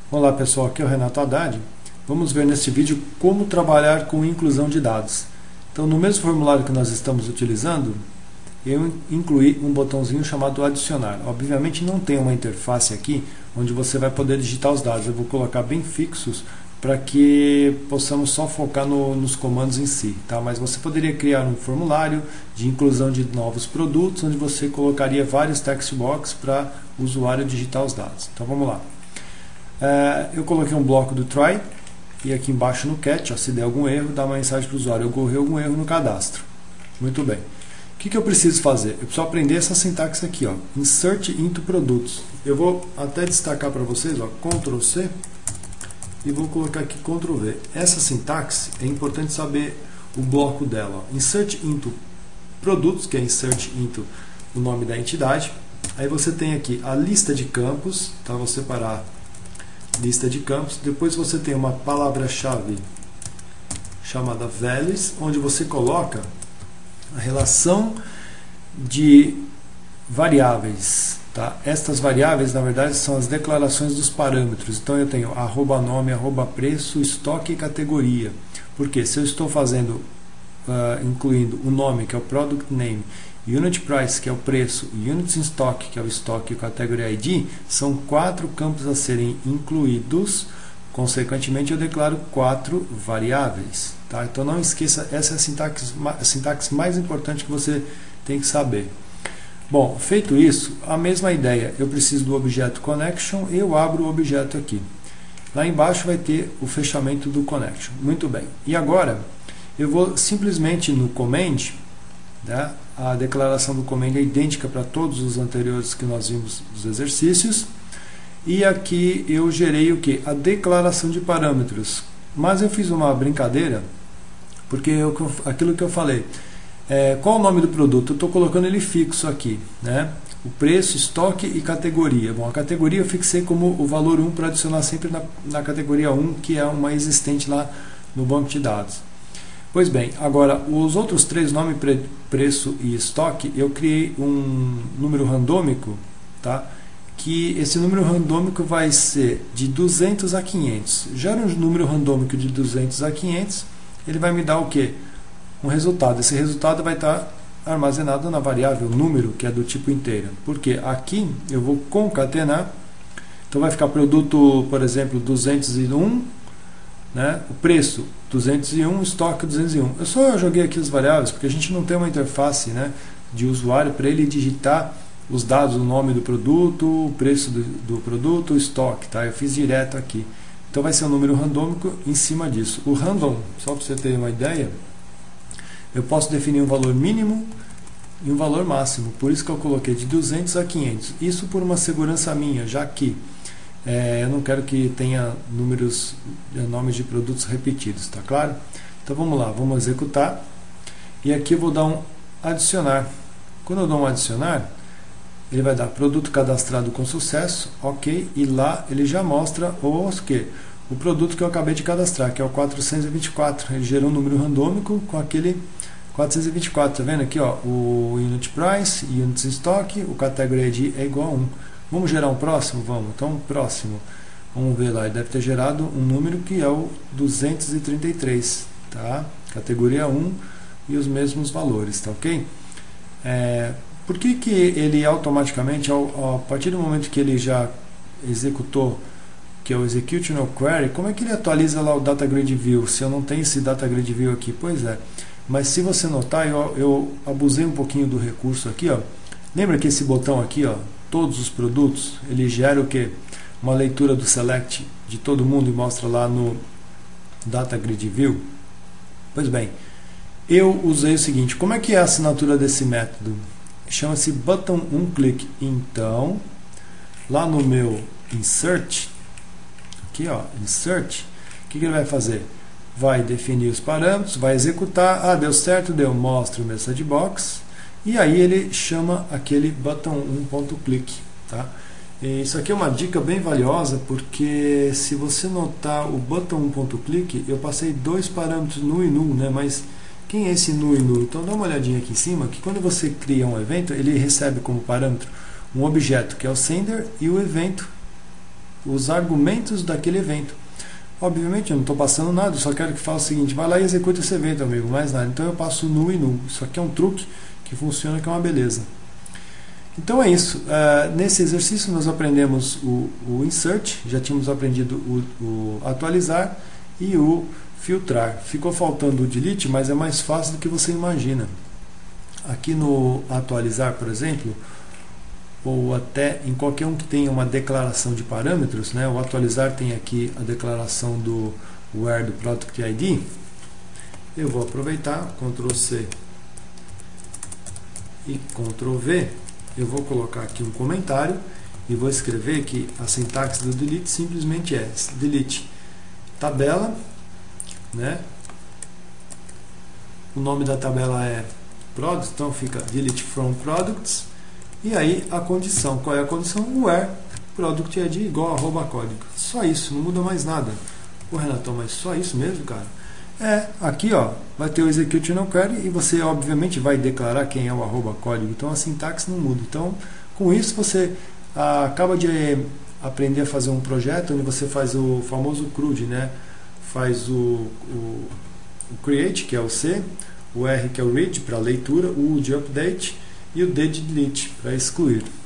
Olá pessoal, aqui é o Renato Haddad. Vamos ver neste vídeo como trabalhar com inclusão de dados. Então, no mesmo formulário que nós estamos utilizando, eu incluí um botãozinho chamado adicionar. Obviamente não tem uma interface aqui onde você vai poder digitar os dados. Eu vou colocar bem fixos para que possamos só focar nos comandos em si, tá? Mas você poderia criar um formulário de inclusão de novos produtos, onde você colocaria vários text box para o usuário digitar os dados. Então vamos lá. Eu coloquei um bloco do try e aqui embaixo no catch, se der algum erro, dá uma mensagem para o usuário: ocorreu algum erro no cadastro. Muito bem. O que eu preciso fazer? Eu preciso aprender essa sintaxe aqui, ó, insert into produtos. Eu vou até destacar para vocês, ó, Ctrl C e vou colocar aqui Ctrl V. Essa sintaxe é importante saber o bloco dela, ó. Insert into produtos, que é insert into o nome da entidade. Aí você tem aqui a lista de campos, tá? Vou separar lista de campos. Depois você tem uma palavra-chave chamada values, onde você coloca a relação de variáveis, tá? Estas variáveis, na verdade, são as declarações dos parâmetros. Então eu tenho @nome, @preço, estoque e categoria. Porque se eu estou fazendo incluindo o nome, que é o product name, unit price, que é o preço, units in stock, que é o estoque, e o category ID, são 4 campos a serem incluídos. Consequentemente, eu declaro 4 variáveis, tá? Então não esqueça, essa é a sintaxe mais importante que você tem que saber. Bom, feito isso, a mesma ideia, eu preciso do objeto connection e eu abro o objeto aqui. Lá embaixo vai ter o fechamento do connection. Muito bem. E agora, eu vou simplesmente no command, né? A declaração do command é idêntica para todos os anteriores que nós vimos dos exercícios. E aqui eu gerei o que? A declaração de parâmetros. Mas eu fiz uma brincadeira, porque aquilo que eu falei, qual o nome do produto? Eu estou colocando ele fixo aqui, né? O preço, estoque e categoria. Bom, a categoria eu fixei como o valor 1 para adicionar sempre na categoria 1, que é uma existente lá no banco de dados. Pois bem, agora os outros 3, nome, preço e estoque, eu criei um número randômico, tá? Que esse número randômico vai ser de 200 a 500. Gera um número randômico de 200 a 500, ele vai me dar o quê? Um resultado. Esse resultado vai estar armazenado na variável número, que é do tipo inteiro. Porque aqui eu vou concatenar, então vai ficar produto, por exemplo, 201, né? O preço 201, estoque 201. Eu só joguei aqui as variáveis porque a gente não tem uma interface, né, de usuário para ele digitar os dados, o nome do produto, o preço do produto, o estoque, tá? Eu fiz direto aqui. Então vai ser um número randômico em cima disso. O random, só para você ter uma ideia, eu posso definir um valor mínimo e um valor máximo. Por isso que eu coloquei de 200 a 500. Isso por uma segurança minha, já que eu não quero que tenha nomes de produtos repetidos, tá claro? Então vamos lá, vamos executar. E aqui eu vou dar um adicionar. Quando eu dou um adicionar, ele vai dar produto cadastrado com sucesso, ok, e lá ele já mostra o produto que eu acabei de cadastrar, que é o 424. Ele gerou um número randômico com aquele 424, tá vendo aqui, ó, o unit price, units in stock, o category ID é igual a 1. Vamos gerar um próximo? Vamos. Então, próximo. Vamos ver lá. Ele deve ter gerado um número que é o 233. Tá? Categoria 1 e os mesmos valores. Tá ok? Por que ele automaticamente, a partir do momento que ele já executou, que é o Execute No Query, como é que ele atualiza lá o Data Grid View? Se eu não tenho esse Data Grid View aqui? Pois é. Mas se você notar, eu abusei um pouquinho do recurso aqui. Ó. Lembra que esse botão aqui, ó, todos os produtos, ele gera o que? Uma leitura do select de todo mundo e mostra lá no Data Grid View. Pois bem, eu usei o seguinte, como é que é a assinatura desse método? Chama-se button onClick. Então, lá no meu insert, aqui ó, insert, o que ele vai fazer? Vai definir os parâmetros, vai executar, deu certo, mostra o message box. E aí ele chama aquele button onClick, tá? E isso aqui é uma dica bem valiosa, porque se você notar o button onClick, eu passei 2 parâmetros nu e null, né? Mas quem é esse nu e null? Então dá uma olhadinha aqui em cima, que quando você cria um evento, ele recebe como parâmetro um objeto que é o sender e o evento os argumentos daquele evento. Obviamente eu não estou passando nada, eu só quero que faça o seguinte: vai lá e execute esse evento, amigo, mais nada. Então eu passo null e null. Isso aqui é um truque que funciona, que é uma beleza. Então é isso. Nesse exercício nós aprendemos o insert, já tínhamos aprendido o atualizar e o filtrar. Ficou faltando o delete, mas é mais fácil do que você imagina. Aqui no atualizar, por exemplo, ou até em qualquer um que tenha uma declaração de parâmetros, né? O atualizar tem aqui a declaração do where do product ID. Eu vou aproveitar, Ctrl C e Ctrl V. Eu vou colocar aqui um comentário e vou escrever que a sintaxe do delete simplesmente é delete tabela, né? O nome da tabela é products, então fica delete from products. E aí a condição, qual é a condição? Where product ID igual a @código. Só isso, não muda mais nada. Pô, Renatão, mas só isso mesmo, cara? Aqui ó, vai ter o execute no query e você obviamente vai declarar quem é o @código. Então a sintaxe não muda. Então com isso você acaba de aprender a fazer um projeto onde você faz o famoso CRUD, né? Faz o create, que é o C, o R, que é o read para leitura, o U de update e o D de delete para excluir.